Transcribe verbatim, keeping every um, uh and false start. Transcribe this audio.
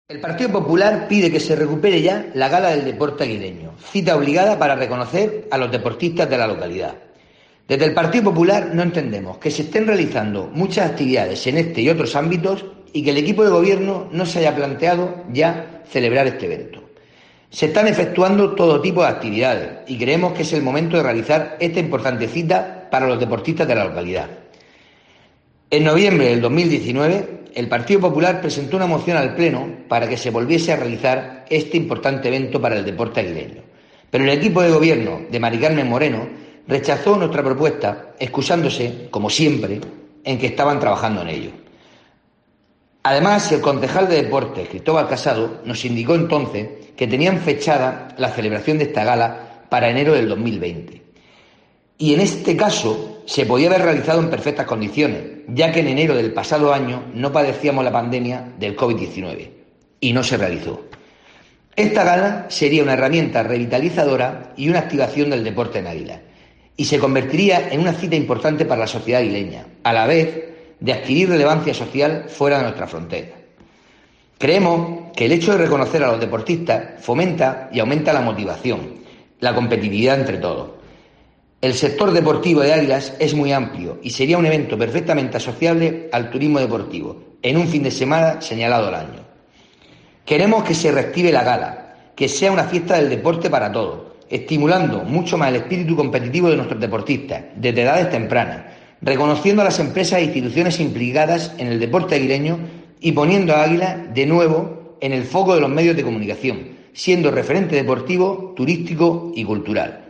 El Partido Popular pide que se recupere ya la Gala del Deporte Aguileño, cita obligada para reconocer a los deportistas de la localidad. Desde el Partido Popular no entendemos que se estén realizando muchas actividades en este y otros ámbitos y que el equipo de gobierno no se haya planteado ya celebrar este evento. Se están efectuando todo tipo de actividades y creemos que es el momento de realizar esta importante cita para los deportistas de la localidad. En noviembre del dos mil diecinueve, el Partido Popular presentó una moción al Pleno para que se volviese a realizar este importante evento para el deporte aguileño. Pero el equipo de gobierno de Mari Carmen Moreno rechazó nuestra propuesta, excusándose, como siempre, en que estaban trabajando en ello. Además, el concejal de Deportes, Cristóbal Casado, nos indicó entonces que tenían fechada la celebración de esta gala para enero del dos mil veinte. Y en este caso se podía haber realizado en perfectas condiciones, ya que en enero del pasado año no padecíamos la pandemia del COVID diecinueve y no se realizó. Esta gala sería una herramienta revitalizadora y una activación del deporte en Águila y se convertiría en una cita importante para la sociedad aguileña, a la vez de adquirir relevancia social fuera de nuestra frontera. Creemos que el hecho de reconocer a los deportistas fomenta y aumenta la motivación, la competitividad entre todos. El sector deportivo de Águilas es muy amplio y sería un evento perfectamente asociable al turismo deportivo, en un fin de semana señalado al año. Queremos que se reactive la gala, que sea una fiesta del deporte para todos, estimulando mucho más el espíritu competitivo de nuestros deportistas, desde edades tempranas, reconociendo a las empresas e instituciones implicadas en el deporte aguileño y poniendo a Águila de nuevo en el foco de los medios de comunicación, siendo referente deportivo, turístico y cultural.